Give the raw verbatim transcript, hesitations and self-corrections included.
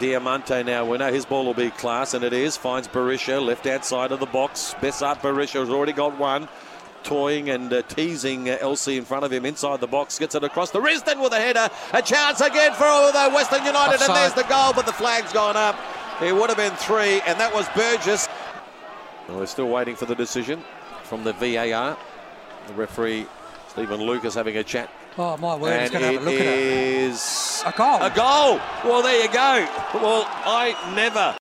Diamante now winner. His ball will be class, and it is. Finds Berisha, left-hand side of the box. Bessart Berisha has already got one. Toying and uh, teasing uh, Elsie in front of him inside the box. Gets it across the wrist and with a header. A chance again for uh, Western United. Offside. And there's the goal, but the flag's gone up. It would have been three, and that was Burgess. Well, we're still waiting for the decision from the V A R. The referee, Stephen Lucas, having a chat. Oh, my word, he's and going to have a look at it. It is a goal. A goal. Well, there you go. Well, I never...